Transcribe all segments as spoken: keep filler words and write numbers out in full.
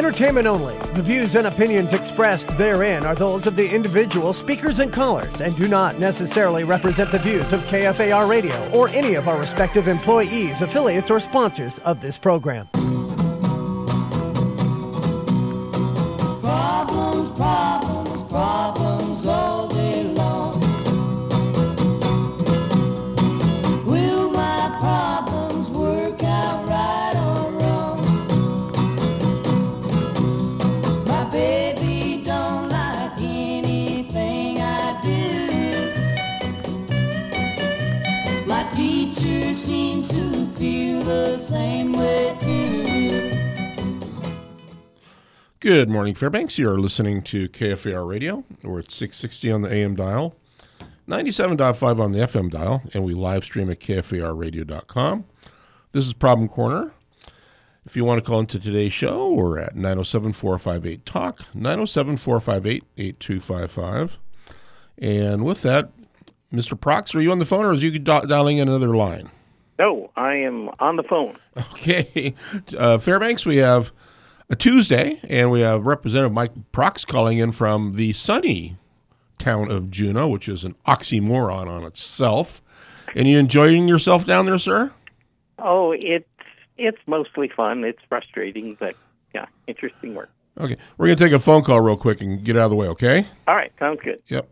entertainment only. The views and opinions expressed therein are those of the individual speakers and callers and do not necessarily represent the views of K F A R Radio or any of our respective employees, affiliates, or sponsors of this program. Problems, problems, problems all day long. Will my problems work out right or wrong? My baby don't like anything I do. My teacher seems to feel the same way too. Good morning, Fairbanks. You are listening to K F A R Radio. We're at six sixty on the A M dial, ninety-seven point five on the F M dial, and we live stream at K F A R radio dot com. This is Problem Corner. If you want to call into today's show, we're at nine oh seven, four five eight, talk, nine oh seven, four five eight, eight two five five. And with that, Mister Prox, are you on the phone or is you di- dialing in another line? No, I am on the phone. Okay. Uh, Fairbanks, we have a Tuesday, and we have Representative Mike Prox calling in from the sunny town of Juneau, which is an oxymoron on itself. And you enjoying yourself down there, sir? Oh, it's it's mostly fun. It's frustrating, but yeah, interesting work. Okay. We're going to take a phone call real quick and get out of the way, okay? All right, sounds good. Yep.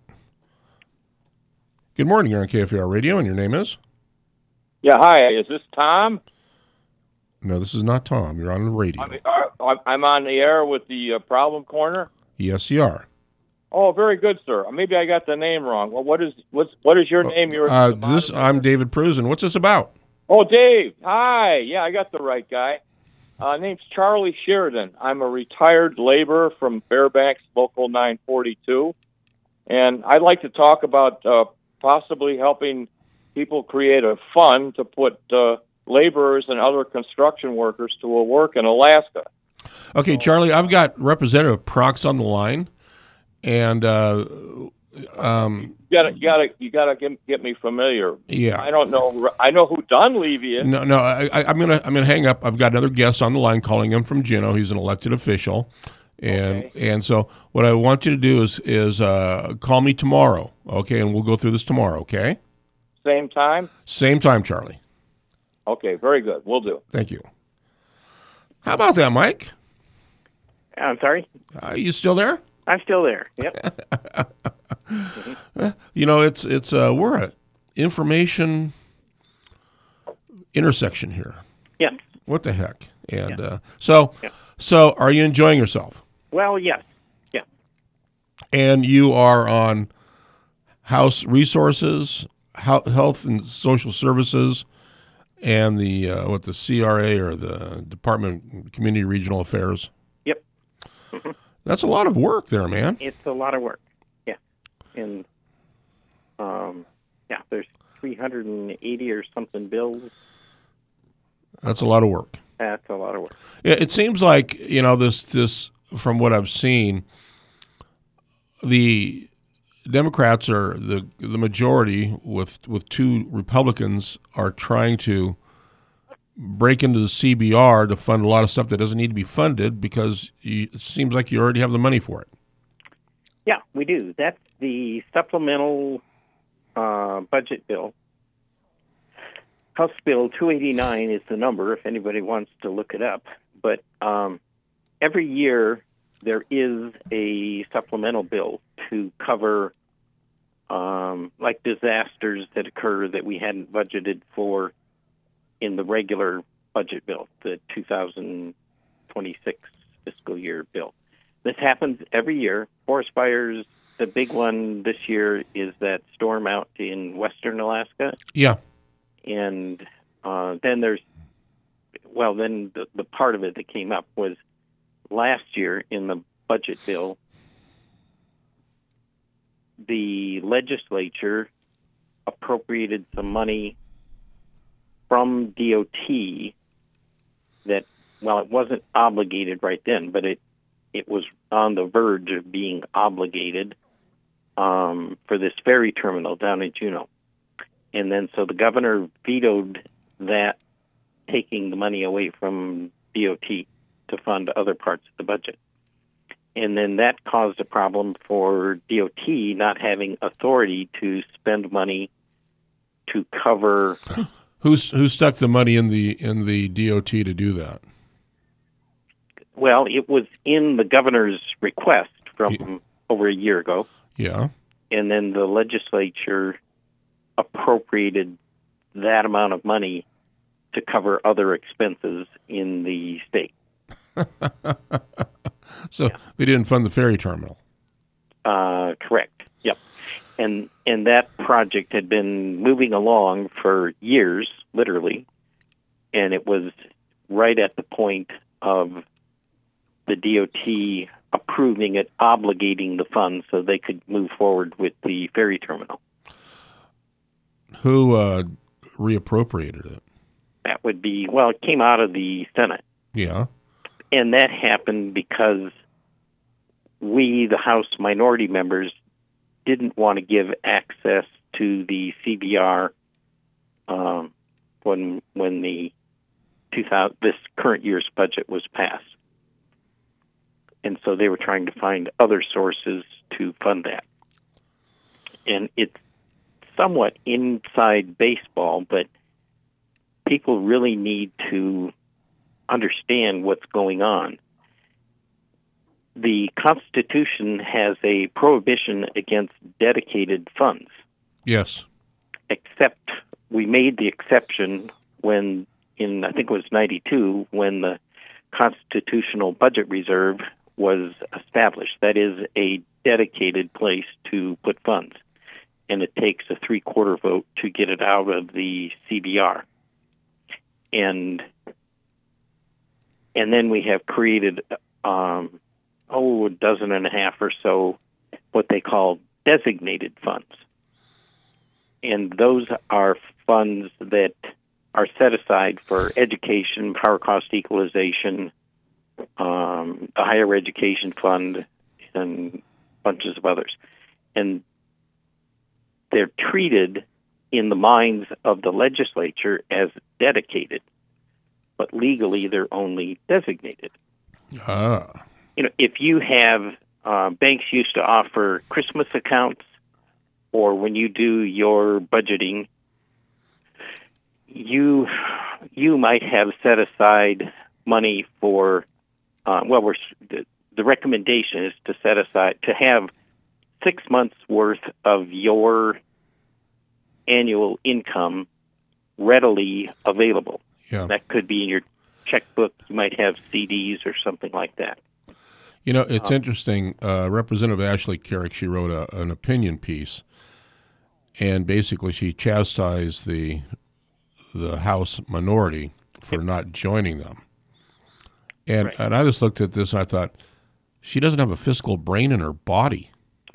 Good morning. You're on K F A R Radio, and your name is? Yeah, hi. Is this Tom? No, this is not Tom. You're on the radio. I'm, uh, I'm on the air with the uh, Problem Corner. Yes, you are. Oh, very good, sir. Maybe I got the name wrong. Well, what is what's what is your name? You're uh, this. I'm David Prusen. What's this about? Oh, Dave. Hi. Yeah, I got the right guy. Uh, name's Charlie Sheridan. I'm a retired laborer from Fairbanks, Local nine forty-two, and I'd like to talk about uh, possibly helping people create a fund to put uh, laborers and other construction workers to a work in Alaska. Okay, Charlie, I've got Representative Prox on the line, and uh, um, you gotta, you gotta, you gotta get, get me familiar. Yeah, I don't know. I know who Dunleavy is. No, no, I, I, I'm gonna, I'm gonna hang up. I've got another guest on the line calling him from Juneau. He's an elected official, and okay. and so what I want you to do is is uh, call me tomorrow, okay? And we'll go through this tomorrow, okay? Same time. Same time, Charlie. Okay, very good. We'll do. Thank you. How about that, Mike? I'm sorry? Are you still there? I'm still there. Yep. mm-hmm. You know, it's it's uh, we're a information intersection here. Yes. What the heck? And yeah. uh, so, yeah. so are you enjoying yourself? Well, yes. Yeah. And you are on House Resources, Health and Social Services, and the uh, what the C R A or the Department of Community Regional Affairs. Yep. Mm-hmm. That's a lot of work there, man. It's a lot of work. Yeah. And um, yeah, there's three hundred eighty or something bills. That's a lot of work. That's a lot of work. Yeah, it seems like, you know, this this from what I've seen, the Democrats are the the majority with with two Republicans are trying to break into the C B R to fund a lot of stuff that doesn't need to be funded because you, it seems like you already have the money for it. Yeah, we do. That's the supplemental uh, budget bill. House Bill two eighty-nine is the number if anybody wants to look it up. But um, every year there is a supplemental bill to cover um, like disasters that occur that we hadn't budgeted for in the regular budget bill, the two thousand twenty-six fiscal year bill. This happens every year. Forest fires, the big one this year is that storm out in western Alaska. Yeah. And uh, then there's, well, then the, the part of it that came up was last year in the budget bill, the legislature appropriated some money from D O T that, well, it wasn't obligated right then, but it, it was on the verge of being obligated um, for this ferry terminal down in Juneau. And then so the governor vetoed that, taking the money away from D O T. to fund other parts of the budget. And then that caused a problem for D O T not having authority to spend money to cover. Who's who stuck the money in the in the D O T to do that? Well, it was in the governor's request from Yeah. over a year ago, Yeah. and then the legislature appropriated that amount of money to cover other expenses in the state. So yeah. They didn't fund the ferry terminal. Uh, correct. Yep. And and that project had been moving along for years, literally, and it was right at the point of the D O T approving it, obligating the funds so they could move forward with the ferry terminal. Who uh, reappropriated it? That would be, well, it came out of the Senate. Yeah. And that happened because we, the House minority members, didn't want to give access to the C B R um, when when the two thousand this current year's budget was passed, and so they were trying to find other sources to fund that. And it's somewhat inside baseball, but people really need to understand what's going on. The Constitution has a prohibition against dedicated funds. Yes. Except we made the exception when, in I think it was ninety-two, when the Constitutional Budget Reserve was established. That is a dedicated place to put funds, and it takes a three-quarter vote to get it out of the C B R. And and then we have created, um, oh, a dozen and a half or so what they call designated funds. And those are funds that are set aside for education, power cost equalization, um, the higher education fund, and bunches of others. And they're treated in the minds of the legislature as dedicated, but legally they're only designated. Ah. You know, if you have, uh, banks used to offer Christmas accounts, or when you do your budgeting, you you might have set aside money for, uh, well, we're, the, the recommendation is to set aside, to have six months worth of your annual income readily available. Yeah. That could be in your checkbook. You might have C Ds or something like that. You know, it's um, interesting. Uh, Representative Ashley Carrick, she wrote a, an opinion piece, and basically she chastised the the House minority for yep. not joining them. And right. and I just looked at this and I thought, she doesn't have a fiscal brain in her body.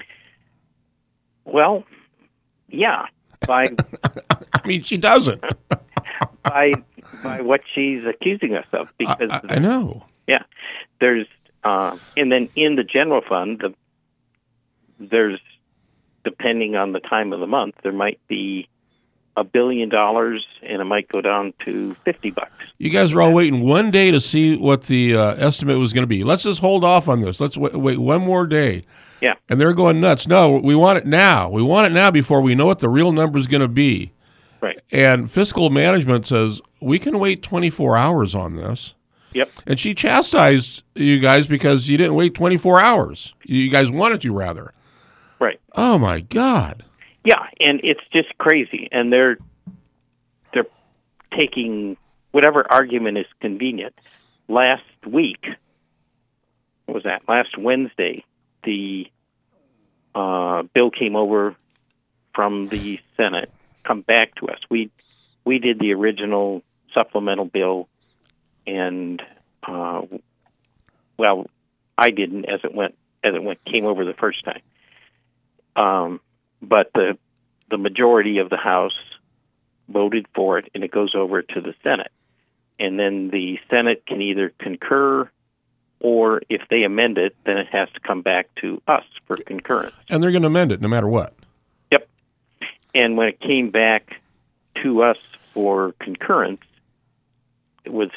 Well, yeah. By I mean, she doesn't. by by what she's accusing us of, because I, I know. Yeah, there's uh, and then in the general fund, the, there's depending on the time of the month, there might be a billion dollars, and it might go down to fifty bucks. You guys are all waiting one day to see what the uh, estimate was going to be. Let's just hold off on this. Let's wait, wait one more day. Yeah. And they're going nuts. No, we want it now. We want it now before we know what the real number is going to be. Right. And fiscal management says, we can wait twenty-four hours on this. Yep. And she chastised you guys because you didn't wait twenty-four hours. You guys wanted to, rather. Right. Oh, my God. Yeah, and it's just crazy. And they're they're taking whatever argument is convenient. Last week, what was that? Last Wednesday, the uh, bill came over from the Senate, come back to us. We we did the original supplemental bill, and uh, well, I didn't as it went as it went came over the first time. Um, but the the majority of the House voted for it, and it goes over to the Senate, and then the Senate can either concur, or if they amend it, then it has to come back to us for concurrence. And they're going to amend it no matter what. Yep. And when it came back to us for concurrence, it was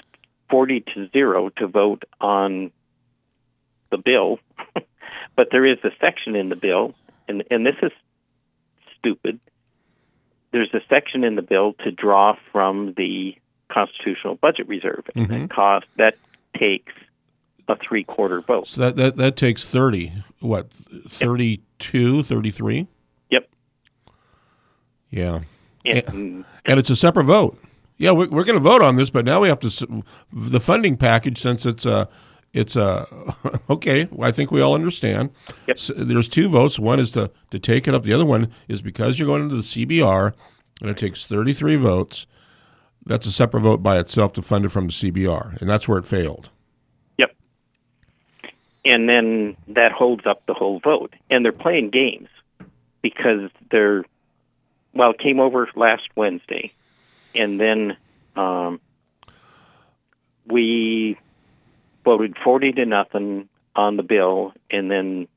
forty to zero to vote on the bill, but there is a section in the bill, and, and this is stupid. There's a section in the bill to draw from the constitutional budget reserve, and Mm-hmm. that cost that takes a three-quarter vote. So that, that, that takes thirty, what, thirty-two, thirty-three? Yep. Yeah. And, And, and it's a separate vote. Yeah, we're, we're going to vote on this, but now we have to, s- the funding package, since it's a, it's a, okay, I think we all understand. Yep. So there's two votes. One is to, to take it up. The other one is because you're going into the C B R, and it takes thirty-three votes. That's a separate vote by itself to fund it from the C B R, and that's where it failed. Yep. And then that holds up the whole vote. And they're playing games because they're, well, it came over last Wednesday, and then um, we voted forty to nothing on the bill, and then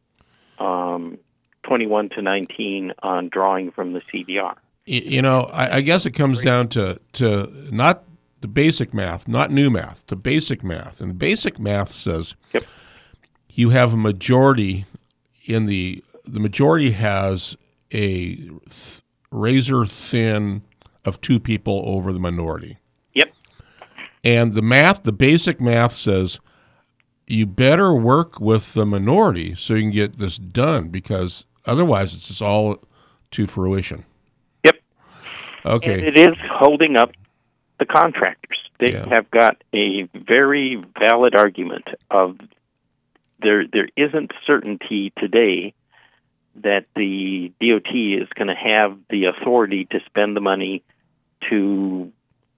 um, twenty-one to nineteen on drawing from the C B R. Y- You know, I, I guess it comes down to, to not the basic math, not new math, to basic math. And the basic math says Yep. you have a majority in the, the majority has a th- razor thin of two people over the minority. Yep. And the math, the basic math says you better work with the minority so you can get this done, because otherwise it's just all to fruition. Yep. Okay. And it is holding up the contractors. They Yeah. have got a very valid argument of there there isn't certainty today that the D O T is going to have the authority to spend the money to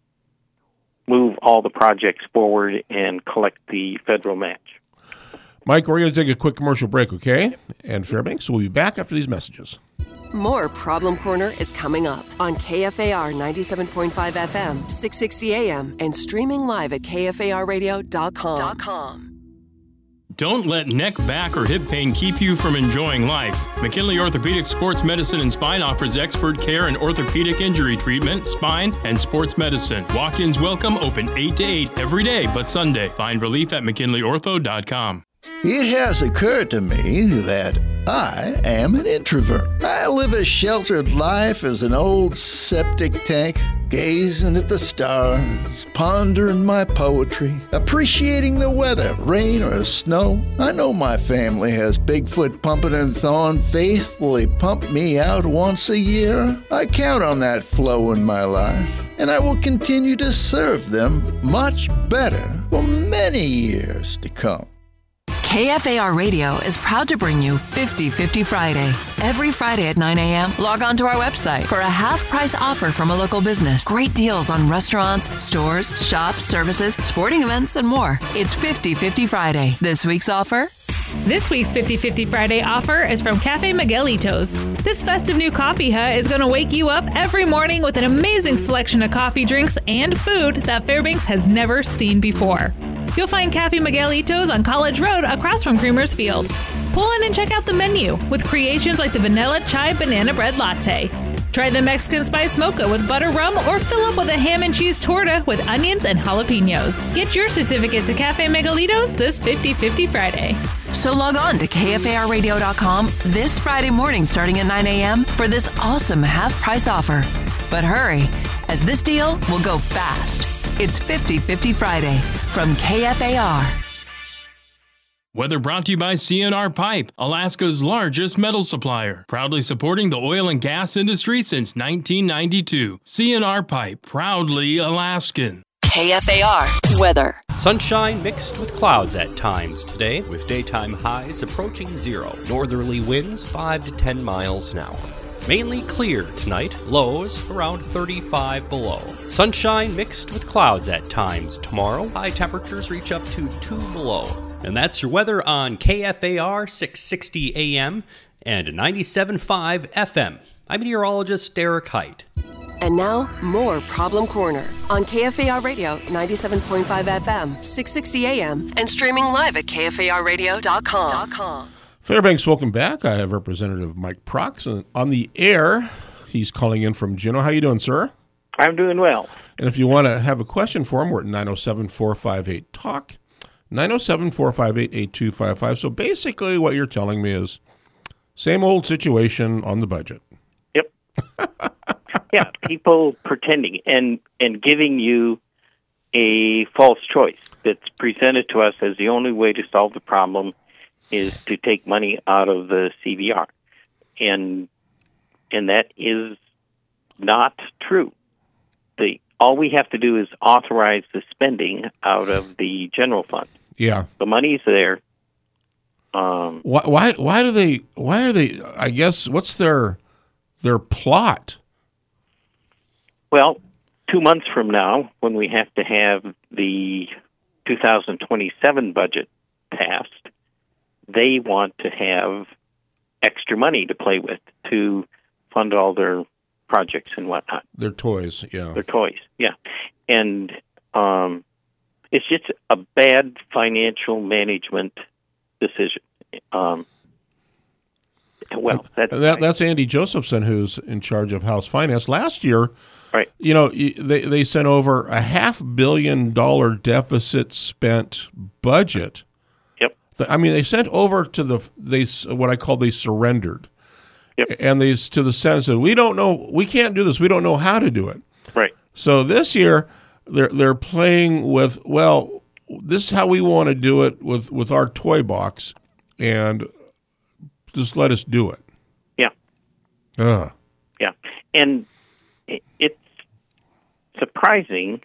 move all the projects forward and collect the federal match. Mike, we're going to take a quick commercial break, okay? And Fairbanks will be back after these messages. More Problem Corner is coming up on K F A R ninety-seven point five F M, six sixty A M, and streaming live at K F A R radio dot com. Don't let neck, back, or hip pain keep you from enjoying life. McKinley Orthopedic Sports Medicine and Spine offers expert care in orthopedic injury treatment, spine, and sports medicine. Walk-ins welcome, open eight to eight every day but Sunday. Find relief at mckinley ortho dot com. It has occurred to me that I am an introvert. I live a sheltered life as an old septic tank, gazing at the stars, pondering my poetry, appreciating the weather, rain or snow. I know my family has Bigfoot Pumping and Thawing faithfully pump me out once a year. I count on that flow in my life, and I will continue to serve them much better for many years to come. K F A R Radio is proud to bring you fifty fifty Friday. Every Friday at nine A M, log on to our website for a half-price offer from a local business. Great deals on restaurants, stores, shops, services, sporting events, and more. It's fifty fifty Friday. This week's offer? This week's fifty fifty Friday offer is from Cafe Miguelitos. This festive new coffee hut is going to wake you up every morning with an amazing selection of coffee drinks and food that Fairbanks has never seen before. You'll find Cafe Miguelitos on College Road across from Creamer's Field. Pull in and check out the menu with creations like the Vanilla Chai Banana Bread Latte. Try the Mexican Spice Mocha with butter rum, or fill up with a ham and cheese torta with onions and jalapenos. Get your certificate to Cafe Miguelitos this fifty fifty Friday. So log on to K F A R radio dot com this Friday morning starting at nine A M for this awesome half-price offer. But hurry, as this deal will go fast. It's fifty fifty Friday from K F A R. Weather brought to you by C N R Pipe, Alaska's largest metal supplier, proudly supporting the oil and gas industry since nineteen ninety-two. C N R Pipe, proudly Alaskan. K F A R weather. Sunshine mixed with clouds at times today, with daytime highs approaching zero. Northerly winds five to ten miles an hour. Mainly clear tonight, lows around thirty-five below. Sunshine mixed with clouds at times tomorrow. High temperatures reach up to two below. And that's your weather on K F A R six sixty A M and ninety-seven point five F M. I'm meteorologist Derek Height. And now, more Problem Corner on K F A R Radio ninety-seven point five F M, six sixty A M, and streaming live at K F A R radio dot com. Fairbanks, welcome back. I have Representative Mike Prox on the air. He's calling in from Juneau. How you doing, sir? I'm doing well. And if you want to have a question for him, we're at nine oh seven, four five eight, talk, nine oh seven, four five eight, eight two five five. So basically what you're telling me is same old situation on the budget. Yep. Yeah, people pretending and, and giving you a false choice that's presented to us as the only way to solve the problem is to take money out of the C V R. And and that is not true. The all we have to do is authorize the spending out of the general fund. Yeah. The money's there. Um, why, why why do they why are they I guess what's their their plot? Well, two months from now, when we have to have the two thousand twenty-seven budget passed, they want to have extra money to play with to fund all their projects and whatnot. Their toys, yeah. Their toys, yeah. And um, it's just a bad financial management decision. Um, well, that's, that, that's Andy Josephson, who's in charge of House Finance. Last year, right. You know, they they sent over a half billion dollar deficit spent budget. Yep. I mean, they sent over to the they what I call they surrendered. Yep. And they to the Senate said, we don't know, we can't do this. We don't know how to do it. Right. So this year they're they're playing with, well, this is how we want to do it with, with our toy box, and just let us do it. Yeah. Uh. Yeah. And it, it's surprising.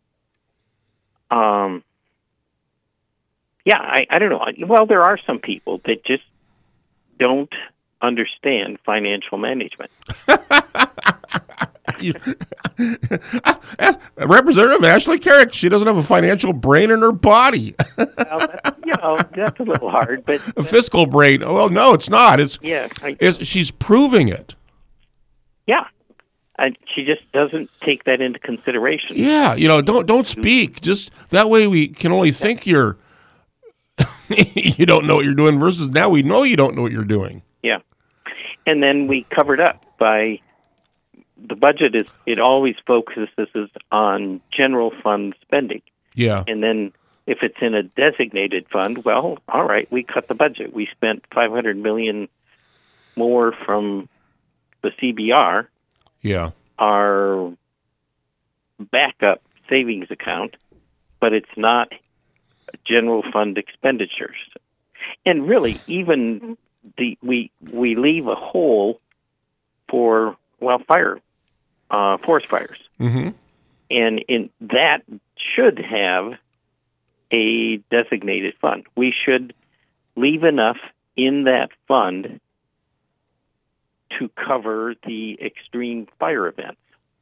Um. Yeah, I, I don't know. Well, there are some people that just don't understand financial management. you, Representative Ashley Carrick, she doesn't have a financial brain in her body. Well, that's, you know, that's a little hard, but a fiscal brain. Well, no, it's not. It's yeah. I, it's, she's proving it. Yeah, and she just doesn't take that into consideration. Yeah, you know, don't don't speak. Just that way, we can only think you're you don't know what you're doing. Versus now, we know you don't know what you're doing. Yeah. And then we covered up by the budget is it always focuses on general fund spending. Yeah. And then if it's in a designated fund, well, all right, we cut the budget. We spent five hundred million dollars more from the C B R. Yeah. Our backup savings account, but it's not general fund expenditures. And really, even the we we leave a hole for well fire uh, forest fires, mm-hmm. and in that should have a designated fund. We should leave enough in that fund to cover the extreme fire events,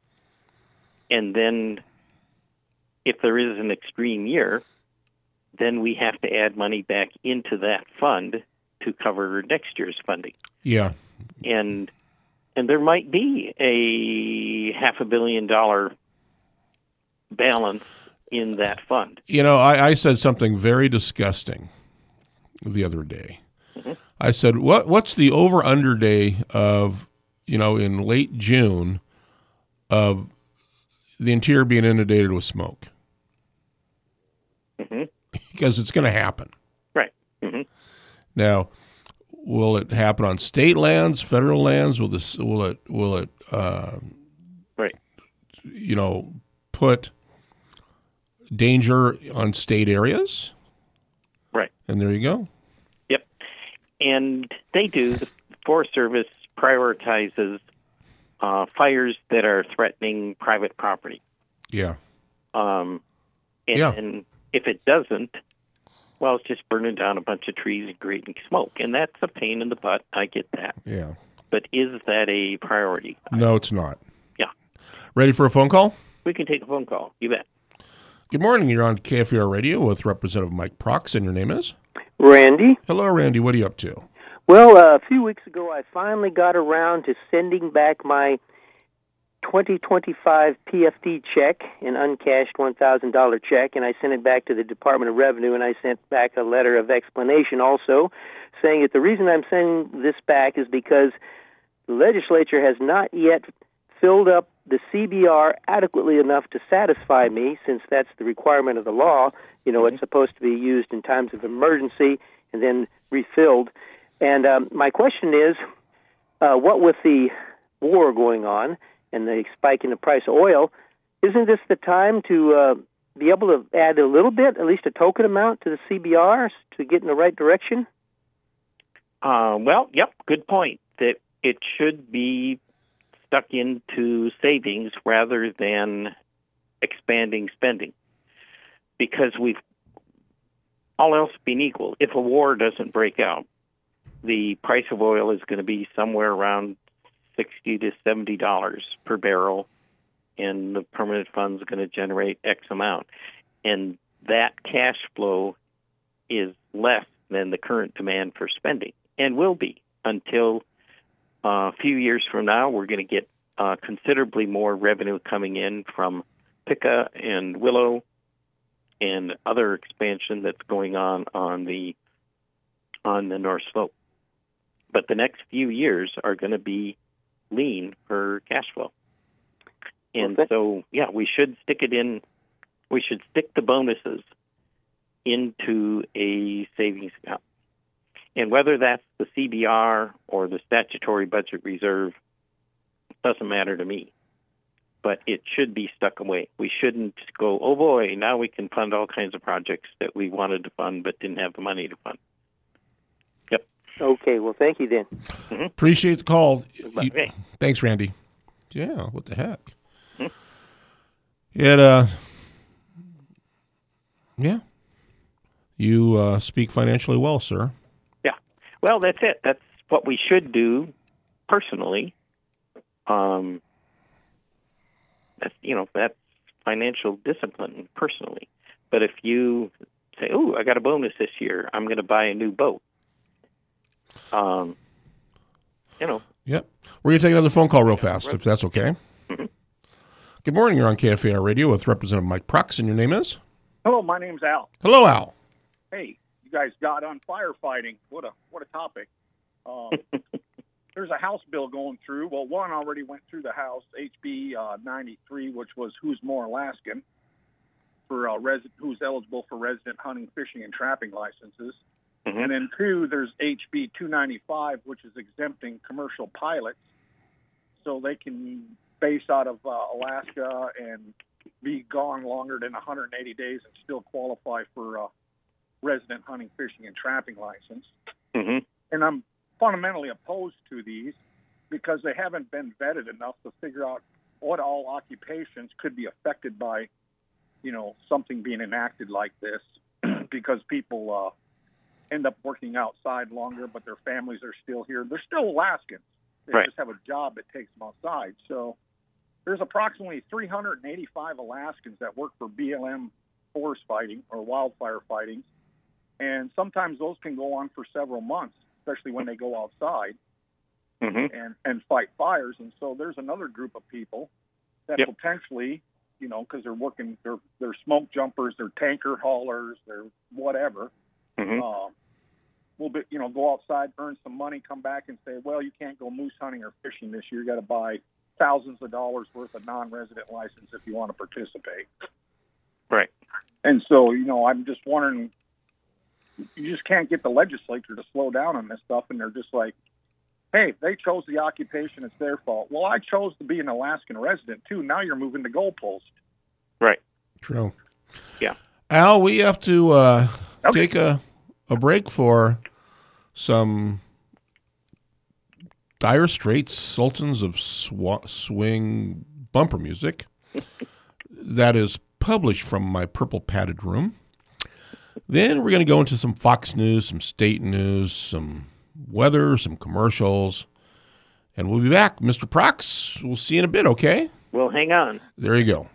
and then if there is an extreme year, then we have to add money back into that fund to cover next year's funding. Yeah. And and there might be a half a billion dollar balance in that fund. You know, I, I said something very disgusting the other day. Mm-hmm. I said, "What what's the over-under day of, you know, in late June of the interior being inundated with smoke?" Mm-hmm. Because it's going to happen. Right. Mm-hmm. Now, will it happen on state lands, federal lands? Will this? Will it? Will it? Uh, right. You know, put danger on state areas. Right. And there you go. Yep. And they do. The Forest Service prioritizes uh, fires that are threatening private property. Yeah. Um. And, yeah. and if it doesn't, well, it's just burning down a bunch of trees and creating smoke, and that's a pain in the butt. I get that. Yeah. But is that a priority? No, it's not. Yeah. Ready for a phone call? We can take a phone call. You bet. Good morning. You're on K F A R Radio with Representative Mike Prox, and your name is? Randy. Hello, Randy. What are you up to? Well, uh, a few weeks ago, I finally got around to sending back my twenty twenty-five P F D check, an uncashed one thousand dollars check, and I sent it back to the Department of Revenue, and I sent back a letter of explanation also, saying that the reason I'm sending this back is because the legislature has not yet filled up the C B R adequately enough to satisfy me, since that's the requirement of the law. You know, mm-hmm. it's supposed to be used in times of emergency and then refilled. And um, my question is, uh, what with the war going on and the spike in the price of oil, isn't this the time to uh, be able to add a little bit, at least a token amount, to the C B R to get in the right direction? Uh, well, yep, good point. That it should be stuck into savings rather than expanding spending. Because we've, all else being equal, if a war doesn't break out, the price of oil is going to be somewhere around sixty to seventy dollars per barrel, and the permanent fund is going to generate X amount. And that cash flow is less than the current demand for spending, and will be until uh, a few years from now. We're going to get uh, considerably more revenue coming in from Pikka and Willow and other expansion that's going on on the on the North Slope. But the next few years are going to be lean for cash flow. And okay. so, yeah, we should stick it in, we should stick the bonuses into a savings account. And whether that's the C B R or the statutory budget reserve, doesn't matter to me. But it should be stuck away. We shouldn't go, oh boy, now we can fund all kinds of projects that we wanted to fund but didn't have the money to fund. Yep. Okay, well, thank you then. Mm-hmm. Appreciate the call. Okay. You, thanks, Randy. Yeah, what the heck? Mm-hmm. It, uh, yeah. You uh, speak financially well, sir. Yeah. Well, that's it. That's what we should do personally. Um, that's, you know, that's financial discipline personally. But if you say, oh, I got a bonus this year, I'm going to buy a new boat. Um, you know. Yep. We're going to take another phone call real fast, if that's okay. Mm-hmm. Good morning. You're on K F A R Radio with Representative Mike Prox, and your name is? Hello, my name's Al. Hello, Al. Hey, you guys got on firefighting. What a what a topic. Um, there's a House bill going through. Well, one already went through the House, H B uh, ninety-three, which was Who's More Alaskan, for uh, res- who's eligible for resident hunting, fishing, and trapping licenses. Mm-hmm. And then two, there's H B two ninety-five, which is exempting commercial pilots, so they can base out of uh, Alaska and be gone longer than one hundred eighty days and still qualify for a resident hunting, fishing, and trapping license. Mm-hmm. And I'm fundamentally opposed to these because they haven't been vetted enough to figure out what all occupations could be affected by, you know, something being enacted like this, because people uh, end up working outside longer, but their families are still here. They're still Alaskans. They right. just have a job that takes them outside. So there's approximately three hundred eighty-five Alaskans that work for B L M forest fighting or wildfire fighting, and sometimes those can go on for several months, especially when they go outside mm-hmm. and, and fight fires. And so there's another group of people that yep. potentially, you know, because they're working, they're, they're smoke jumpers, they're tanker haulers, they're whatever, mm-hmm. uh, will be, you know, go outside, earn some money, come back and say, well, you can't go moose hunting or fishing this year. You got to buy thousands of dollars worth of non-resident license if you want to participate. Right. And so, you know, I'm just wondering, you just can't get the legislature to slow down on this stuff, and they're just like, hey, they chose the occupation, it's their fault. Well, I chose to be an Alaskan resident, too. Now you're moving the goalpost. Right. True. Yeah. Al, we have to uh, okay. take a, a break for some Dire Straits Sultans of Sw- Swing bumper music that is published from my purple padded room. Then we're going to go into some Fox News, some state news, some weather, some commercials, and we'll be back. Mister Prox, we'll see you in a bit, okay? Well, hang on. There you go.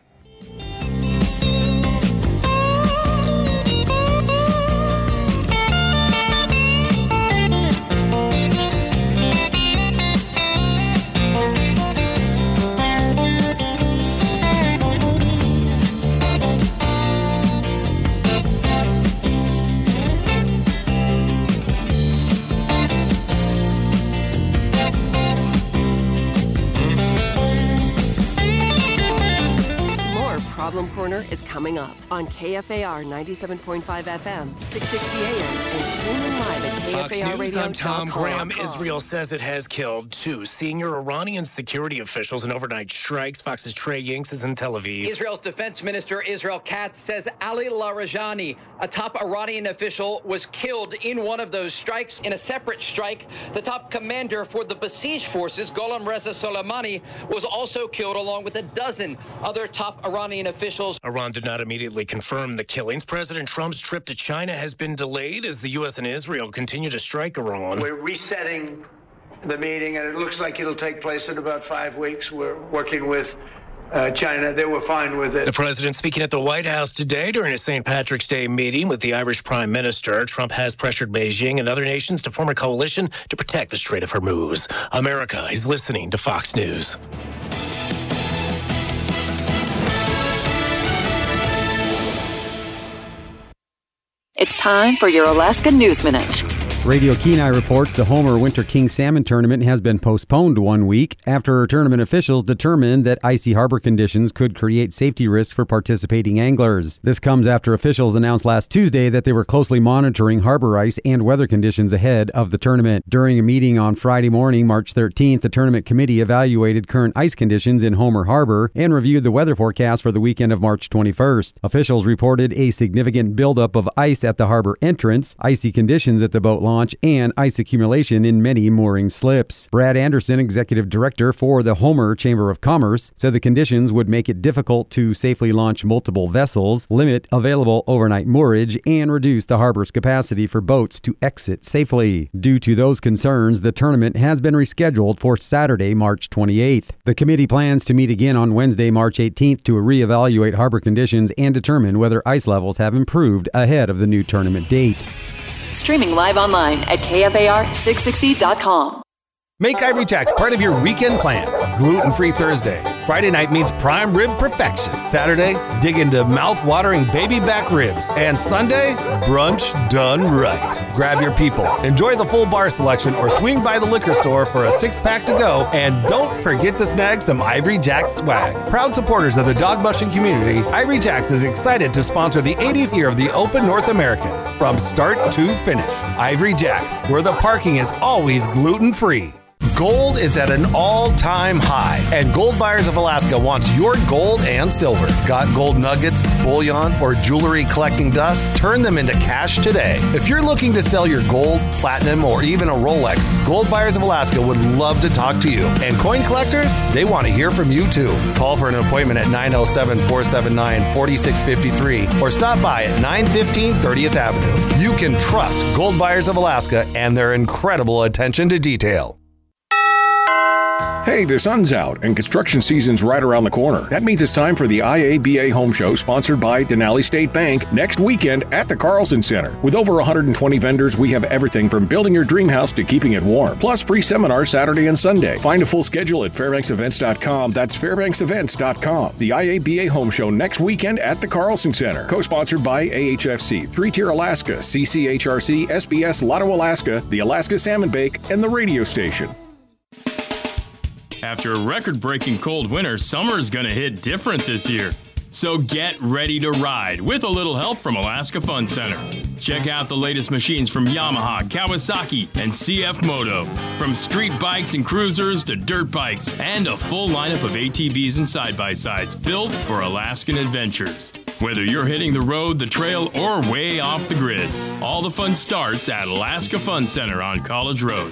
Corner is coming up on K F A R ninety-seven point five F M, six sixty A M, and streaming live at K F A R radio dot com. I'm Tom Graham. Israel says it has killed two senior Iranian security officials in overnight strikes. Fox's Trey Yinks is in Tel Aviv. Israel's defense minister Israel Katz says Ali Larijani, a top Iranian official, was killed in one of those strikes. In a separate strike, the top commander for the besieged forces, Gholam Reza Soleimani, was also killed along with a dozen other top Iranian officials. Iran did not immediately confirm the killings. President Trump's trip to China has been delayed as the U S and Israel continue to strike Iran. We're resetting the meeting, and it looks like it'll take place in about five weeks. We're working with Uh, China. They were fine with it. The president speaking at the White House today during a Saint Patrick's Day meeting with the Irish Prime Minister. Trump has pressured Beijing and other nations to form a coalition to protect the Strait of Hormuz. America is listening to Fox News. It's time for your Alaska News Minute. Radio Kenai reports the Homer Winter King Salmon Tournament has been postponed one week after tournament officials determined that icy harbor conditions could create safety risks for participating anglers. This comes after officials announced last Tuesday that they were closely monitoring harbor ice and weather conditions ahead of the tournament. During a meeting on Friday morning, March thirteenth, the tournament committee evaluated current ice conditions in Homer Harbor and reviewed the weather forecast for the weekend of March twenty-first. Officials reported a significant buildup of ice at the harbor entrance, icy conditions at the boat launch, and ice accumulation in many mooring slips. Brad Anderson, executive director for the Homer Chamber of Commerce, said the conditions would make it difficult to safely launch multiple vessels, limit available overnight moorage, and reduce the harbor's capacity for boats to exit safely. Due to those concerns, the tournament has been rescheduled for Saturday, March twenty-eighth. The committee plans to meet again on Wednesday, March eighteenth to reevaluate harbor conditions and determine whether ice levels have improved ahead of the new tournament date. Streaming live online at K F A R six sixty dot com. Make Ivory Jacks part of your weekend plans. Gluten-free Thursdays. Friday night means prime rib perfection. Saturday, dig into mouth-watering baby back ribs. And Sunday, brunch done right. Grab your people, enjoy the full bar selection, or swing by the liquor store for a six-pack to go. And don't forget to snag some Ivory Jacks swag. Proud supporters of the dog mushing community, Ivory Jacks is excited to sponsor the eightieth year of the Open North American. From start to finish, Ivory Jacks, where the parking is always gluten-free. Gold is at an all-time high, and Gold Buyers of Alaska wants your gold and silver. Got gold nuggets, bullion, or jewelry collecting dust? Turn them into cash today. If you're looking to sell your gold, platinum, or even a Rolex, Gold Buyers of Alaska would love to talk to you. And coin collectors? They want to hear from you too. Call for an appointment at nine oh seven, four seven nine, four six five three or stop by at nine fifteen thirtieth Avenue. You can trust Gold Buyers of Alaska and their incredible attention to detail. Hey, the sun's out and construction season's right around the corner. That means it's time for the I A B A Home Show sponsored by Denali State Bank next weekend at the Carlson Center. With over one hundred twenty vendors, we have everything from building your dream house to keeping it warm. Plus free seminars Saturday and Sunday. Find a full schedule at fairbanks events dot com. That's fairbanks events dot com. The I A B A Home Show next weekend at the Carlson Center. Co-sponsored by A H F C, Three Tier Alaska, C C H R C, S B S Lotto Alaska, the Alaska Salmon Bake, and the radio station. After a record-breaking cold winter, summer's gonna hit different this year. So get ready to ride with a little help from Alaska Fun Center. Check out the latest machines from Yamaha, Kawasaki, and C F Moto. From street bikes and cruisers to dirt bikes, and a full lineup of A T Vs and side-by-sides built for Alaskan adventures. Whether you're hitting the road, the trail, or way off the grid, all the fun starts at Alaska Fun Center on College Road.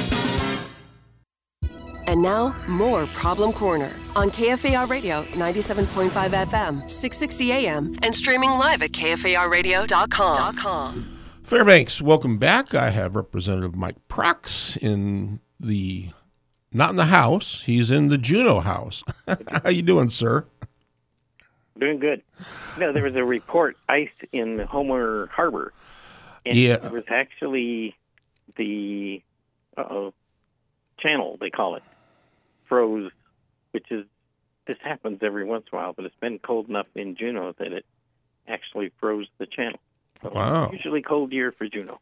And now, more Problem Corner on K F A R Radio ninety-seven point five F M, six sixty A M, and streaming live at K F A R radio dot com. Fairbanks, welcome back. I have Representative Mike Prox in the, not in the House, he's in the Juneau House. How you doing, sir? Doing good. No, there was a report, ice in Homer Harbor. And yeah. It was actually the, uh-oh, channel, they call it. Froze, which is, this happens every once in a while, but it's been cold enough in Juneau that it actually froze the channel. So wow. Usually cold year for Juneau.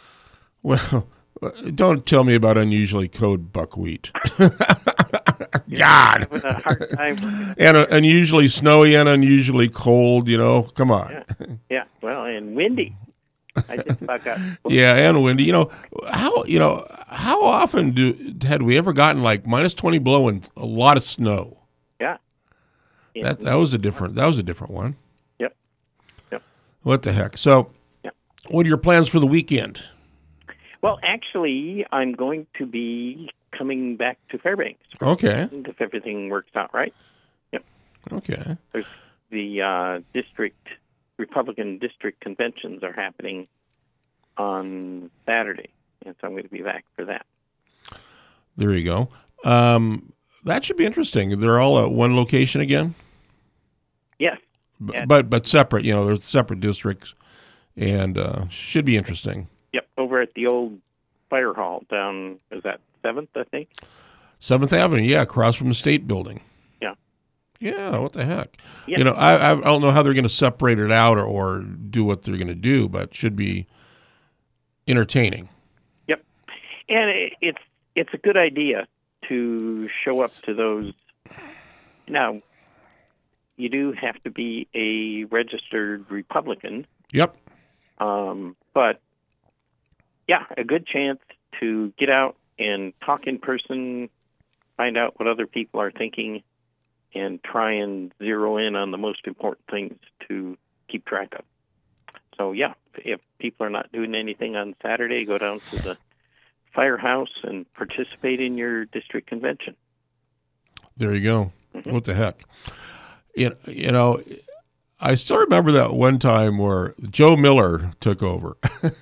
Well, don't tell me about unusually cold buckwheat. God. Having a hard time. and uh, unusually snowy and unusually cold, you know. Come on. Yeah, yeah. Well, and windy. I just about got. Yeah, and windy. You know how you know how often do had we ever gotten like minus twenty below and a lot of snow? Yeah. That that was a different that was a different one. Yep. Yep. What the heck? So, Yep. What are your plans for the weekend? Well, actually, I'm going to be coming back to Fairbanks. Okay. If everything works out right. Yep. Okay. There's the uh, district Republican district conventions are happening on Saturday, and so I'm going to be back for that. There you go. Um, that should be interesting. They're all at one location again? Yes. B- At- but but separate, you know, they're separate districts, and uh, should be interesting. Yep, over at the old fire hall down, is that seventh, I think? seventh Avenue, yeah, across from the State Building. Yeah. Yeah, what the heck? Yeah. You know, I, I don't know how they're going to separate it out or, or do what they're going to do, but it should be entertaining. Yep. And it, it's it's a good idea to show up to those. Now, you do have to be a registered Republican. Yep. Um, but, yeah, a good chance to get out and talk in person, find out what other people are thinking, and try and zero in on the most important things to keep track of. So, yeah, if people are not doing anything on Saturday, go down to the firehouse and participate in your district convention. There you go. Mm-hmm. What the heck? You, you know, I still remember that one time where Joe Miller took over.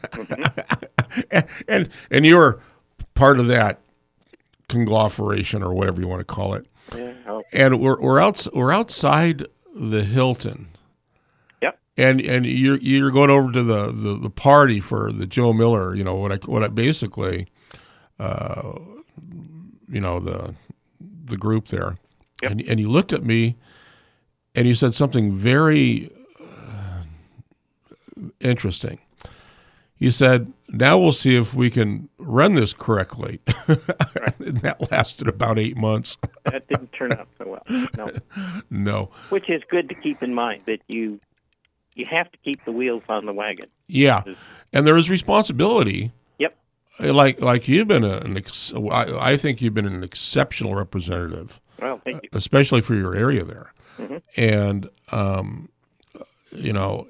Mm-hmm. and and you were part of that conglomeration or whatever you want to call it. Yeah, oh. And we're we're out we're outside the Hilton. Yep. And and you're you're going over to the, the, the party for the Joe Miller, you know, what I what I basically uh you know, the the group there. Yep. And and you looked at me and you said something very uh, interesting. You said, "Now we'll see if we can run this correctly." And that lasted about eight months. That didn't turn out so well. No. No. Which is good to keep in mind, that you you have to keep the wheels on the wagon. Yeah, and there is responsibility. Yep. Like like you've been a, an ex- I, I think you've been an exceptional representative. Well, thank you. Especially for your area there. Mm-hmm. And um, you know,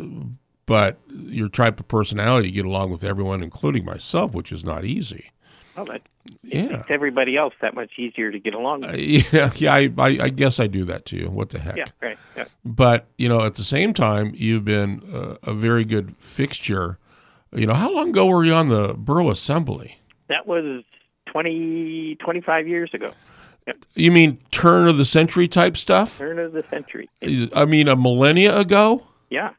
but your type of personality, you get along with everyone, including myself, which is not easy. Well, that Yeah. makes everybody else that much easier to get along with. Uh, yeah, yeah. I, I, I guess I do that too. What the heck? Yeah, right. Yeah. But you know, at the same time, you've been a, a very good fixture. You know, how long ago were you on the Borough Assembly? That was twenty, twenty-five years ago. Yep. You mean turn of the century type stuff? Turn of the century. I mean, a millennia ago? Yeah.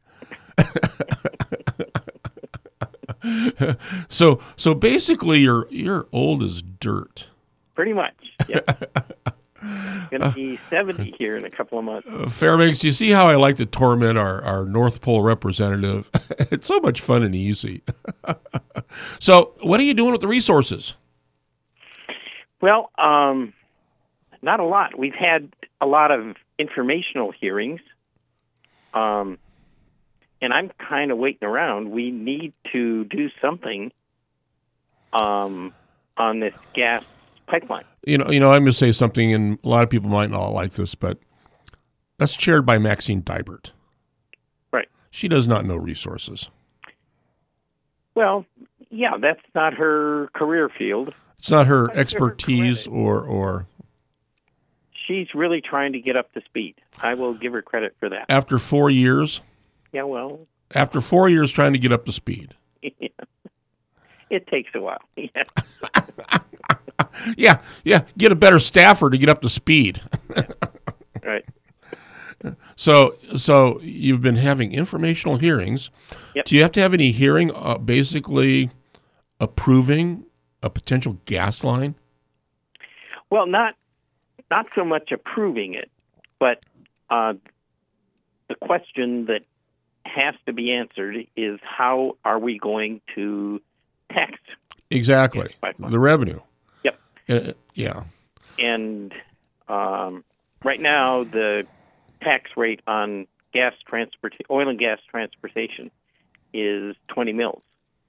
so, so basically, you're you're old as dirt. Pretty much. Yeah. Going to be seventy here in a couple of months. Uh, Fairbanks, do you see how I like to torment our, our North Pole representative? It's so much fun and easy. So, what are you doing with the resources? Well, um, not a lot. We've had a lot of informational hearings, um, and I'm kind of waiting around. We need to do something um, on this gas pipeline. You know, you know, I'm going to say something, and a lot of people might not like this, but that's chaired by Maxine Dybert. Right. She does not know resources. Well, yeah, that's not her career field. It's not her expertise or, or... She's really trying to get up to speed. I will give her credit for that. After four years? Yeah, well... After four years trying to get up to speed. Yeah. It takes a while. Yeah. yeah, yeah. Get a better staffer to get up to speed. Yeah. Right. So, so you've been having informational hearings. Yep. Do you have to have any hearing uh, basically approving a potential gas line? Well, not not so much approving it, but uh, the question that has to be answered is, how are we going to tax? Exactly. The revenue. Yep. Uh, yeah. And Um, right now, the tax rate on gas transport, oil and gas transportation is twenty mils.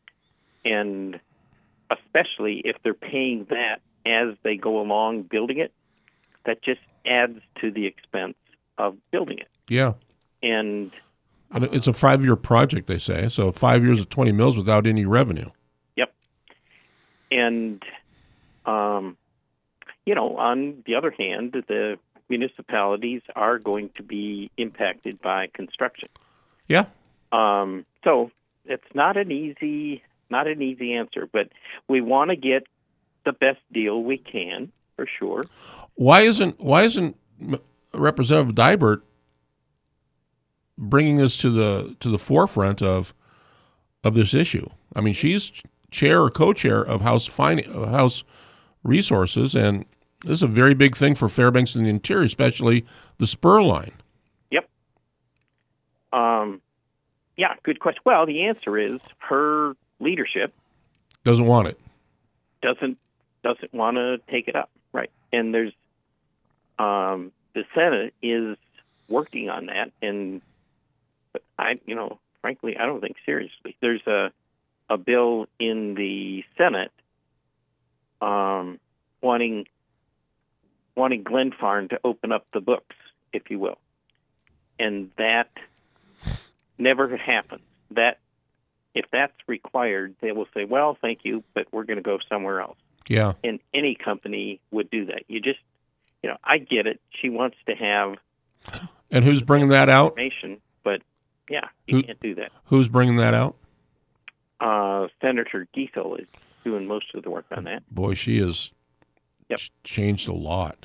And especially if they're paying that as they go along building it, that just adds to the expense of building it. Yeah. And, and it's a five-year project, they say. So five years of twenty mils without any revenue. Yep. And, um, you know, on the other hand, the municipalities are going to be impacted by construction. Yeah. Um, so it's not an easy, not an easy answer, but we want to get the best deal we can, for sure. Why isn't Why isn't Representative Dybert bringing us to the to the forefront of of this issue? I mean, she's chair or co-chair of House Fin- House Resources, and this is a very big thing for Fairbanks and the interior, especially the spur line. Yep. Um, yeah, good question. Well, the answer is her leadership doesn't want it. Doesn't doesn't want to take it up, right? And there's um, the Senate is working on that, and but I, you know, frankly, I don't think seriously. There's a a bill in the Senate um, wanting. wanting Glenfarne to open up the books, if you will. And that never happens. That, if that's required, they will say, well, thank you, but we're going to go somewhere else. Yeah. And any company would do that. You just, you know, I get it. She wants to have... And who's bringing that out? Information, but, yeah, you Who, can't do that. Who's bringing that out? Uh, Senator Giesel is doing most of the work on that. Boy, she is... Yep. changed a lot.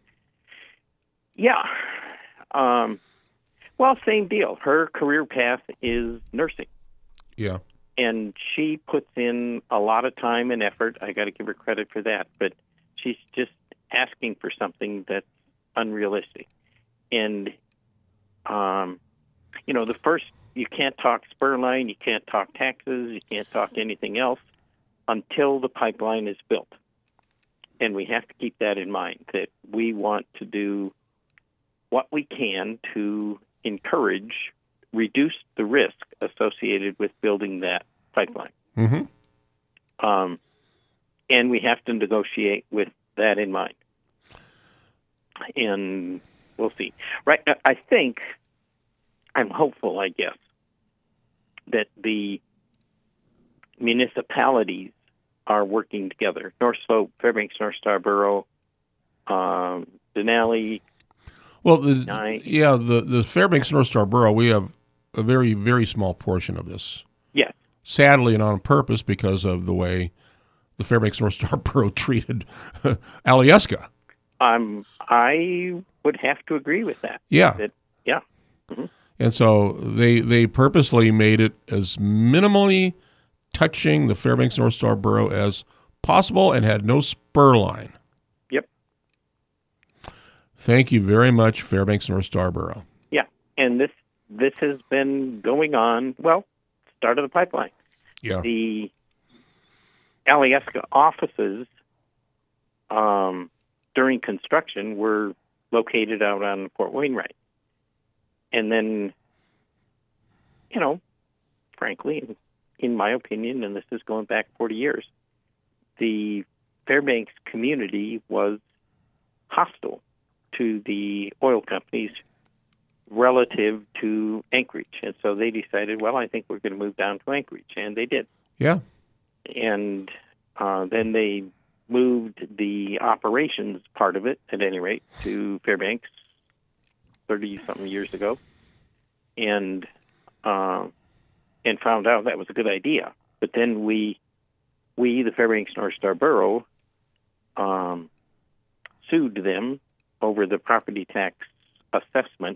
Yeah. Um, well, same deal. Her career path is nursing. Yeah. And she puts in a lot of time and effort. I got to give her credit for that. But she's just asking for something that's unrealistic. And, um, you know, the first, you can't talk spur line, you can't talk taxes, you can't talk anything else until the pipeline is built. And we have to keep that in mind, that we want to do what we can to encourage, reduce the risk associated with building that pipeline. Mm-hmm. Um, and we have to negotiate with that in mind. And we'll see. Right, I think, I'm hopeful, I guess, that the municipalities are working together. North Slope, Fairbanks, North Starborough, um, Denali. Well, the, yeah, the, the Fairbanks, North Starborough, we have a very, very small portion of this. Yes. Sadly and on purpose because of the way the Fairbanks, North Starborough treated Alyeska. Um, I would have to agree with that. Yeah. That, yeah. Mm-hmm. And so they they purposely made it as minimally touching the Fairbanks North Starborough as possible and had no spur line. Yep. Thank you very much, Fairbanks North Starborough. Yeah, and this this has been going on, well, start of the pipeline. Yeah. The Alyeska offices um, during construction were located out on Fort Wainwright. And then, you know, frankly, in my opinion, and this is going back forty years, the Fairbanks community was hostile to the oil companies relative to Anchorage. And so they decided, well, I think we're going to move down to Anchorage. And they did. Yeah. And uh, then they moved the operations part of it, at any rate, to Fairbanks thirty-something years ago. And... Uh, and found out that was a good idea. But then we, we the Fairbanks North Starborough, um, sued them over the property tax assessment,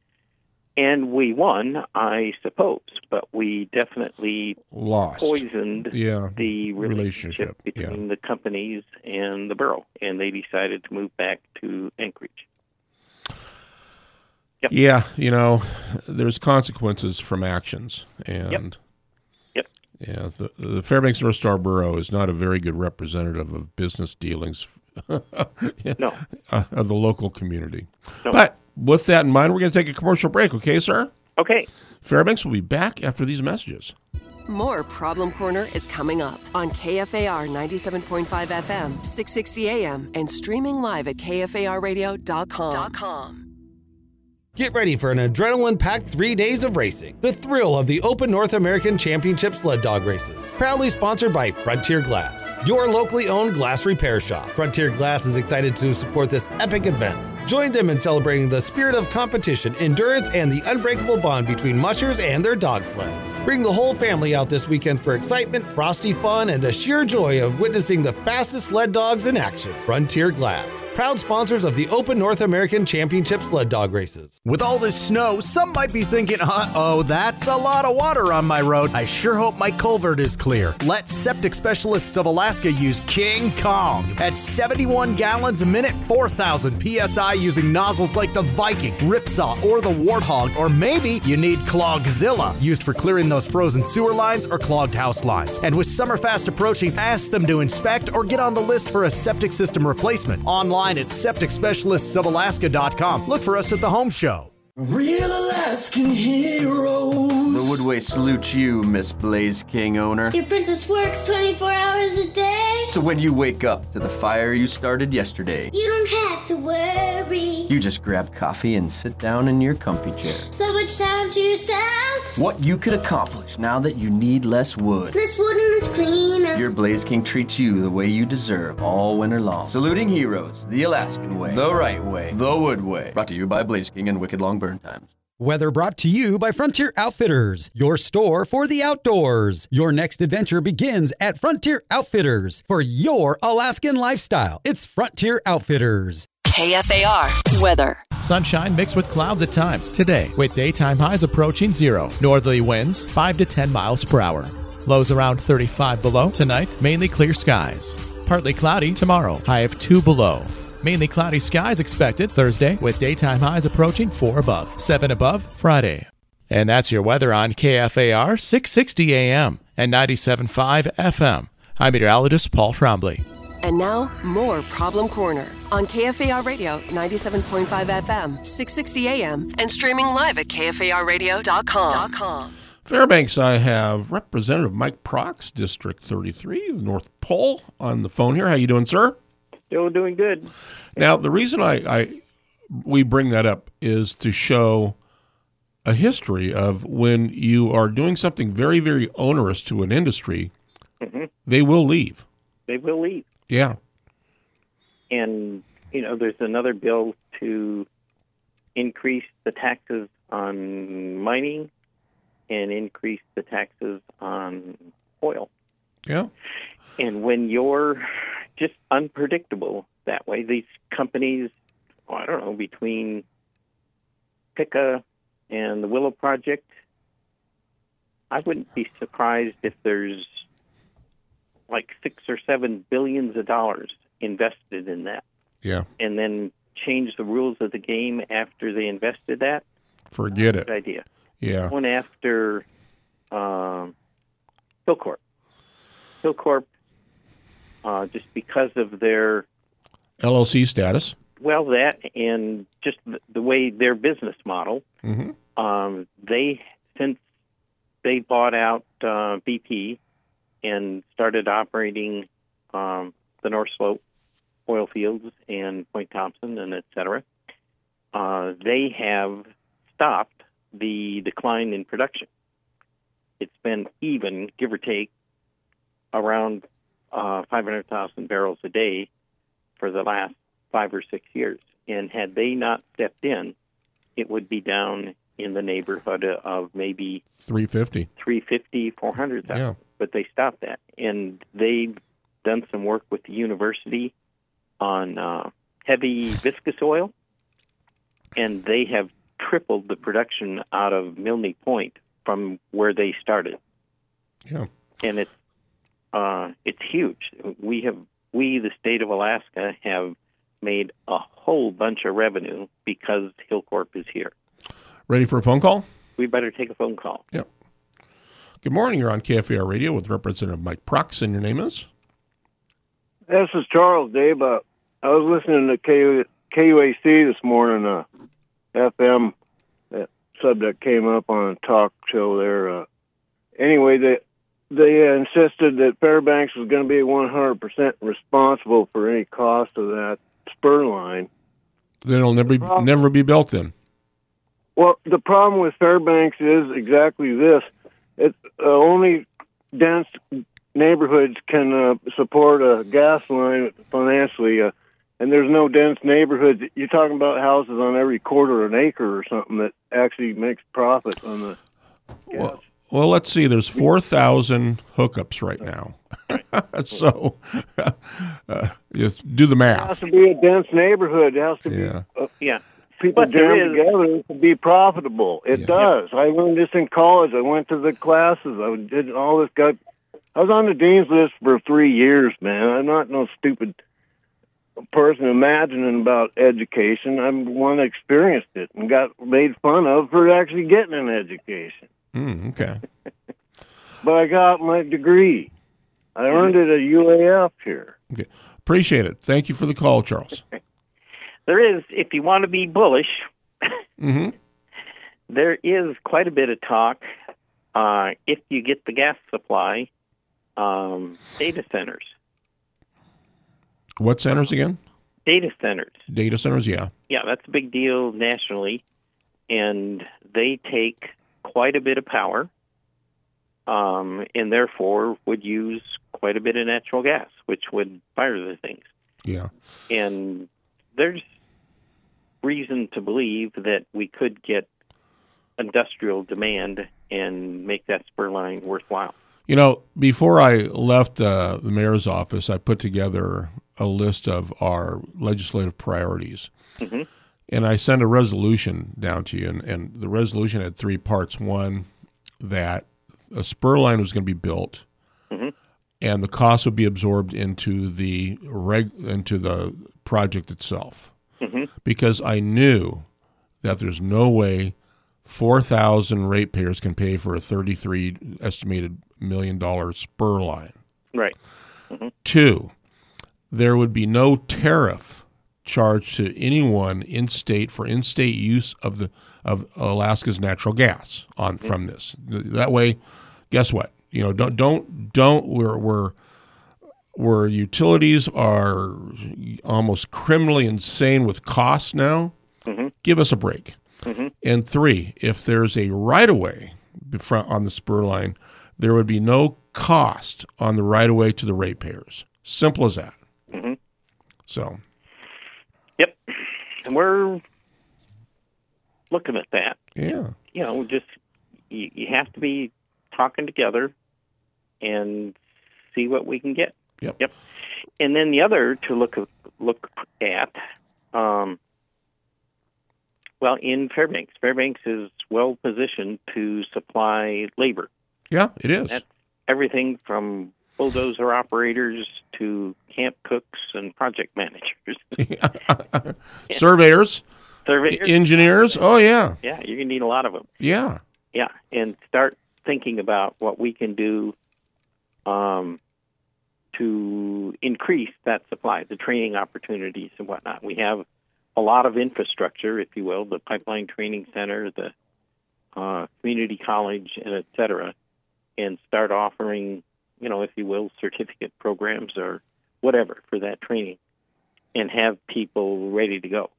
and we won, I suppose, but we definitely lost, poisoned yeah, the relationship, relationship. between yeah. the companies and the borough, and they decided to move back to Anchorage. Yep. Yeah, you know, there's consequences from actions, and Yep. Yep. yeah, the, the Fairbanks North Starborough is not a very good representative of business dealings No. Uh, of the local community. No. But with that in mind, we're going to take a commercial break, okay, sir? Okay. Fairbanks will be back after these messages. More Problem Corner is coming up on K F A R ninety-seven point five F M, six sixty A M, and streaming live at K F A R radio dot com. Get ready for an adrenaline-packed three days of racing. The thrill of the Open North American Championship Sled Dog Races. Proudly sponsored by Frontier Glass, your locally owned glass repair shop. Frontier Glass is excited to support this epic event. Join them in celebrating the spirit of competition, endurance, and the unbreakable bond between mushers and their dog sleds. Bring the whole family out this weekend for excitement, frosty fun, and the sheer joy of witnessing the fastest sled dogs in action. Frontier Glass, proud sponsors of the Open North American Championship Sled Dog Races. With all this snow, some might be thinking, uh-oh, that's a lot of water on my road. I sure hope my culvert is clear. Let Septic Specialists of Alaska use King Kong. At seventy-one gallons a minute, four thousand P S I using nozzles like the Viking, Ripsaw, or the Warthog. Or maybe you need Clogzilla, used for clearing those frozen sewer lines or clogged house lines. And with summer fast approaching, ask them to inspect or get on the list for a septic system replacement. Online at septic specialists of alaska dot com. Look for us at the Home Show. Real Alaskan heroes. The Woodway salutes you, Miss Blaze King owner. Your princess works twenty-four hours a day. So when you wake up to the fire you started yesterday, you don't have to worry. You just grab coffee and sit down in your comfy chair. So much time to yourself. What you could accomplish now that you need less wood. Less wood and less cleaner. Your Blaze King treats you the way you deserve all winter long. Saluting heroes, the Alaskan way, the right way, the Wood way. Brought to you by Blaze King and Wicked Long Burn Times. Weather brought to you by Frontier Outfitters, your store for the outdoors. Your next adventure begins at Frontier Outfitters. For your Alaskan lifestyle, it's Frontier Outfitters. K F A R weather. Sunshine mixed with clouds at times today, with daytime highs approaching zero. Northerly winds five to ten miles per hour. Lows around thirty-five below. Tonight, mainly clear skies. Partly cloudy tomorrow, high of two below. Mainly cloudy skies expected Thursday, with daytime highs approaching four above, seven above Friday. And that's your weather on K F A R six sixty A M and ninety-seven point five F M. I'm meteorologist Paul Trombley. And now, more Problem Corner on K F A R Radio ninety-seven point five F M, six sixty A M, and streaming live at K F A R radio dot com. Fairbanks, I have Representative Mike Prox, District thirty-three, North Pole, on the phone here. How you doing, sir? Still doing good. Now, the reason I, I we bring that up is to show a history of when you are doing something very, very onerous to an industry, mm-hmm. they will leave. They will leave. Yeah. And, you know, there's another bill to increase the taxes on mining and increase the taxes on oil. Yeah. And when you're just unpredictable that way, these companies, well, I don't know, between P I C A and the Willow Project, I wouldn't be surprised if there's like six or seven billions of dollars invested in that. Yeah. And then change the rules of the game after they invested that. Forget it. Good idea. Yeah. One after um, Hilcorp. Hilcorp, uh, just because of their L L C status. Well, that and just the, the way their business model, mm-hmm. um, they since they bought out uh, B P and started operating um, the North Slope oil fields and Point Thompson and et cetera, uh, they have stopped the decline in production. It's been even, give or take, around uh, five hundred thousand barrels a day for the last five or six years. And had they not stepped in, it would be down in the neighborhood of maybe three fifty, three fifty, four hundred thousand. Yeah. But they stopped that. And they've done some work with the university on uh, heavy viscous oil, and they have tripled the production out of Milne Point from where they started. Yeah. And it's uh, it's huge. We have we, the state of Alaska, have made a whole bunch of revenue because Hilcorp is here. Ready for a phone call? We better take a phone call. Yep. Good morning. You're on K F A R Radio with Representative Mike Prox, and your name is? This is Charles Deba. I was listening to K, K U A C this morning, uh, F M. That subject came up on a talk show there. Uh, anyway, they they insisted that Fairbanks was going to be one hundred percent responsible for any cost of that spur line. Then it'll never be, never be built then. Well, the problem with Fairbanks is exactly this. It uh, only dense neighborhoods can uh, support a gas line financially, uh, and there's no dense neighborhoods. You're talking about houses on every quarter of an acre or something that actually makes profit on the gas. Well, well let's see. There's four thousand hookups right now. so uh, you do the math. It has to be a dense neighborhood. It has to yeah. be uh, yeah. people But there jam is- together to be profitable. It Yeah. does. I learned this in college. I went to the classes. I did all this. Got, I was on the dean's list for three years, man. I'm not no stupid person imagining about education. I'm one that experienced it and got made fun of for actually getting an education. Mm, okay. But I got my degree. I earned it at U A F here. Okay. Appreciate it. Thank you for the call, Charles. There is, if you want to be bullish, Mm-hmm. there is quite a bit of talk, uh, if you get the gas supply, um, data centers. What centers again? Data centers. Data centers, yeah. Yeah, that's a big deal nationally, and they take quite a bit of power, um, and therefore would use quite a bit of natural gas, which would fire the things. Yeah. And there's reason to believe that we could get industrial demand and make that spur line worthwhile. You know, before I left uh, the mayor's office, I put together a list of our legislative priorities. Mm-hmm. And I sent a resolution down to you, and, and the resolution had three parts. One, that a spur line was going to be built, mm-hmm. and the cost would be absorbed into the reg into the project itself. Mm-hmm. Because I knew that there's no way four thousand ratepayers can pay for a thirty-three estimated million dollar spur line. Right. Mm-hmm. Two, there would be no tariff charged to anyone in state for in-state use of the of Alaska's natural gas on Mm-hmm. from this. That way, guess what? You know, don't don't don't we're we're where utilities are almost criminally insane with costs now, mm-hmm. give us a break. Mm-hmm. And three, if there's a right-of-way on the spur line, there would be no cost on the right-of-way to the ratepayers. Simple as that. Mm-hmm. So. Yep. And we're looking at that. Yeah. You know, just you, you have to be talking together and see what we can get. Yep. Yep. And then the other to look look at, um, well, in Fairbanks, Fairbanks is well positioned to supply labor. Yeah, it is. That's everything from bulldozer operators to camp cooks and project managers. Surveyors. Surveyors. Engineers. Oh, yeah. Yeah, you're going to need a lot of them. Yeah. Yeah, and start thinking about what we can do um, to increase that supply, the training opportunities and whatnot. We have a lot of infrastructure, if you will, the Pipeline Training Center, the uh, community college, and et cetera, and start offering, you know, if you will, certificate programs or whatever for that training and have people ready to go.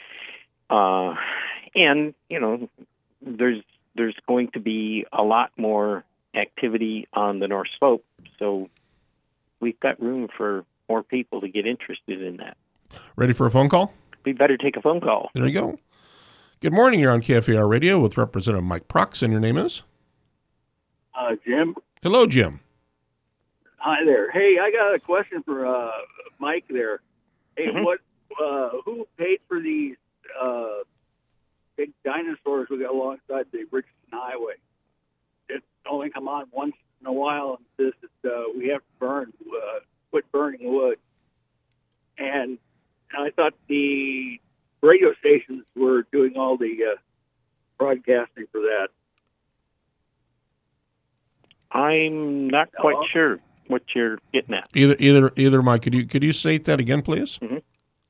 Uh, and, you know, there's there's going to be a lot more activity on the North Slope, so we've got room for more people to get interested in that. Ready for a phone call? We better take a phone call. There you go. Good morning. You're on K F A R Radio with Representative Mike Prox, and your name is? Uh, Jim. Hello, Jim. Hi there. Hey, I got a question for uh, Mike there. Hey, Mm-hmm. what? Uh, who paid for these uh, big dinosaurs we got alongside the Richardson Highway? It only come on once in a while and says that uh, we have to burn, uh, quit burning wood. And I thought the radio stations were doing all the uh, broadcasting for that. I'm not quite Hello? sure what you're getting at. Either, either, either, Mike. Could you could you state that again, please? Mm-hmm.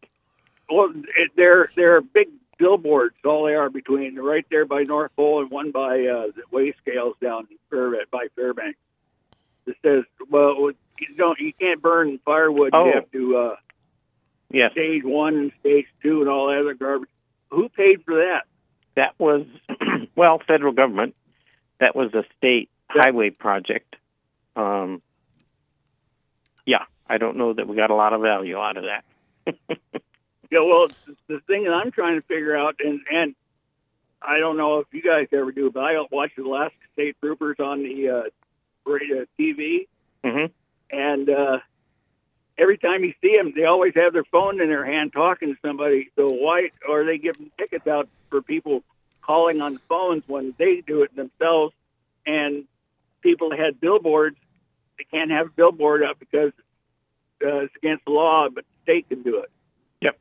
Well, it, they're they're big billboards. All they are between right there by North Pole and one by uh, the weigh scales down in Fair, by Fairbanks. It says, "Well, you don't, you can't burn firewood. Oh. You have to uh, Yes. stage one and stage two and all that other garbage." Who paid for that? That was, well, federal government. That was a state highway project. Um, yeah, I don't know that we got a lot of value out of that. Yeah, well, the thing that I'm trying to figure out, and, and I don't know if you guys ever do, but I watch the Alaska State Troopers on the uh, radio, T V, Mm-hmm. and uh, every time you see them, they always have their phone in their hand talking to somebody. So why are they giving tickets out for people calling on phones when they do it themselves? And people that had billboards, they can't have a billboard up because uh, it's against the law, but the state can do it. Yep.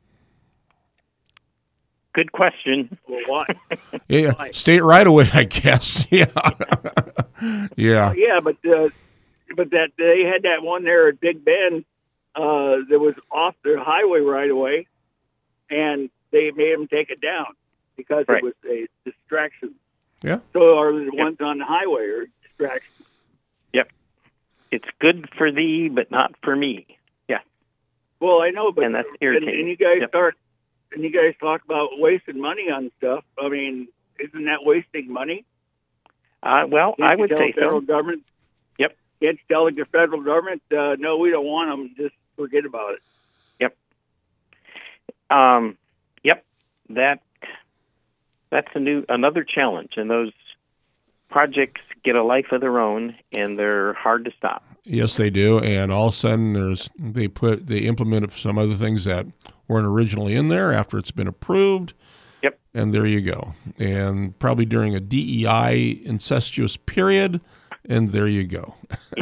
Good question. Well, why? Yeah, Why? state right away, I guess. Yeah. Yeah. Yeah, but uh, but that they had that one there at Big Bend uh, that was off the highway right away, and they made them take it down because Right. it was a distraction. Yeah. So are the ones on the highway are distractions? Yep. It's good for thee, but not for me. Yeah. Well, I know, but And that's and, irritating. and you guys Yep. start and you guys talk about wasting money on stuff. I mean, isn't that wasting money? Uh, well, Can't I you would tell say the federal so. government. Yep. Can't you tell the federal government, uh, no, we don't want them. Just forget about it. Yep. Um, yep. That that's a new another challenge, and those projects get a life of their own, and they're hard to stop. Yes, they do. And all of a sudden, there's they put they implemented some other things that weren't originally in there after it's been approved. Yep. And there you go. And probably during a D E I incestuous period, and there you go.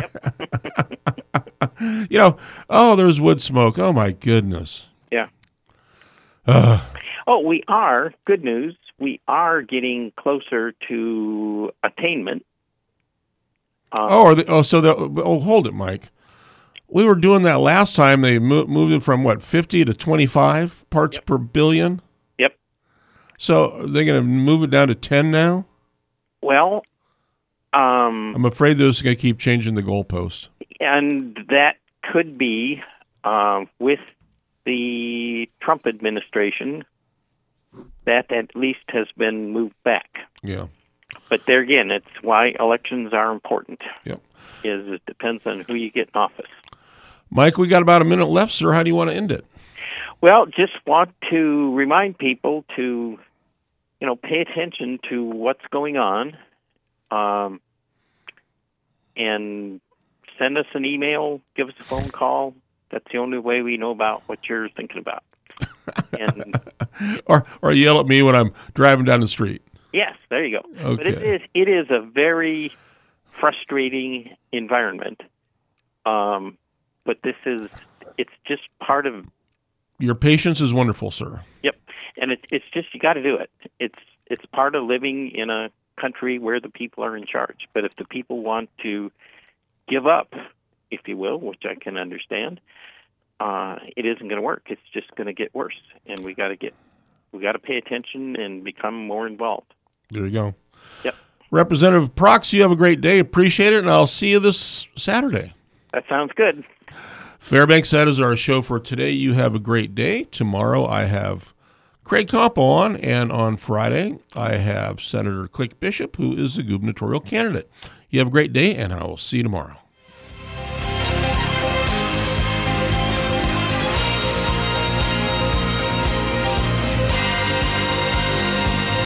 You know, oh, there's wood smoke. Oh my goodness. Yeah. Uh, Oh, we are. Good news. We are getting closer to attainment. Um, oh, are they, oh, so the oh, hold it, Mike. We were doing that last time. They mo- moved it from what fifty to twenty-five parts Yep. per billion. Yep. So they're going to move it down to ten now. Well, um, I'm afraid those are going to keep changing the goalpost. and that could be uh, with the Trump administration. That at least has been moved back. Yeah. But there again, it's why elections are important. Yep. Is it depends on who you get in office. Mike, we got about a minute left, sir. How do you want to end it? Well, just want to remind people to, you know, pay attention to what's going on, um, and send us an email, give us a phone call. That's the only way we know about what you're thinking about. And or or yell at me when I'm driving down the street. yes, there you go. Okay. But it is it is a very frustrating environment. Um, but this is it's just part of. Your patience is wonderful, sir. Yep, and it's it's just you got to do it. It's it's part of living in a country where the people are in charge. But if the people want to give up, if you will, which I can understand, uh, it isn't going to work. It's just going to get worse, and we got to get we got to pay attention and become more involved. There you go. Yep, Representative Prox, you have a great day. Appreciate it, and I'll see you this Saturday. that sounds good. Fairbanks, that is our show for today. You have a great day. Tomorrow I have Craig Campo on, and on Friday I have Senator Click Bishop, who is the gubernatorial candidate. You have a great day, and I will see you tomorrow.